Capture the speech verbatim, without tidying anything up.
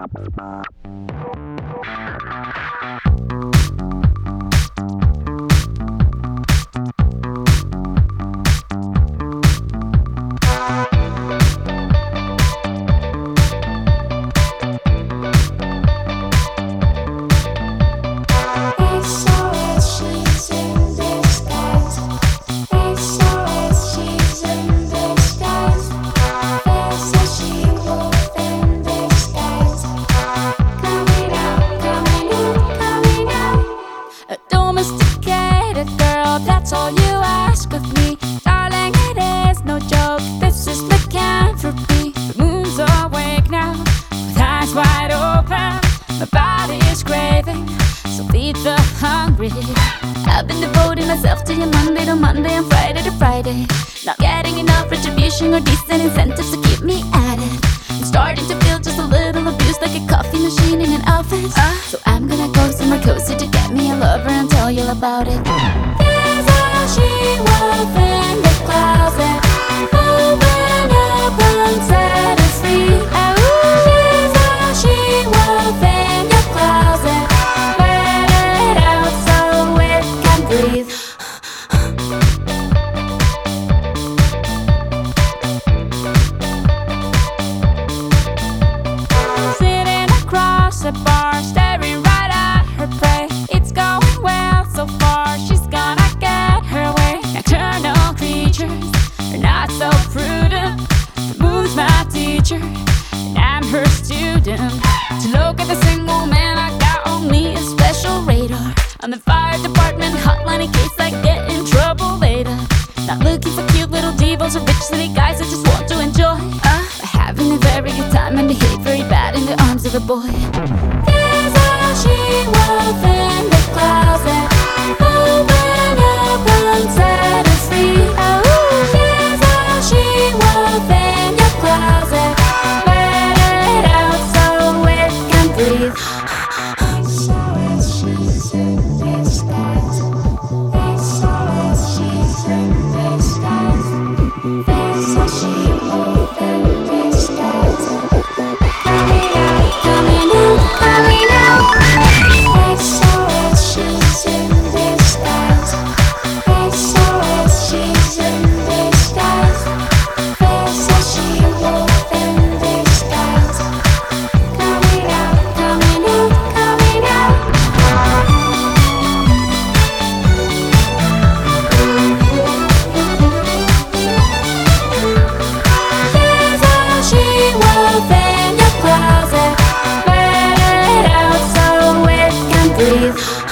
That's all you ask of me, darling, it is no joke. This is lycanthropy. The moon's awake now, with eyes wide open. My body is craving, so feed the hungry. I've been devoting myself to you Monday to Monday and Friday to Friday. Not getting enough retribution or decent incentives to keep me at it. I'm starting to feel just a little abused, like a coffee machine in an office. uh, So I'm gonna go somewhere cozy to get me a lover and tell you about it. She wolf in the closet, open up and set her free. There's a she wolf in your closet, let it out so it can breathe. Sitting across the bar, staring right at her prey. It's going well so far, she's gonna not so prudent. The moon's my teacher, and I'm her student. To look at the single man, I got on me a special radar on the fire department hotline in case I get in trouble later. Not looking for cute little divas or rich city guys, I just want to enjoy uh, having a very good time and behave very bad in the arms of a boy. There's a she wolf in the closet, open up and set her free. Oh, breathe.